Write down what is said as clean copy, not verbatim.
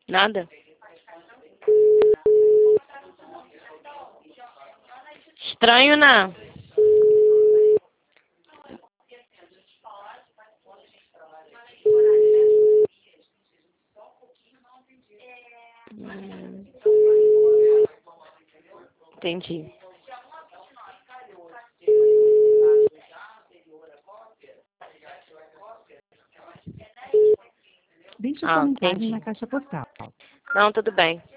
Nada? Estranho, não? Entendi. Deixe sua mensagem na Entendi. caixa postal. Não, tudo bem.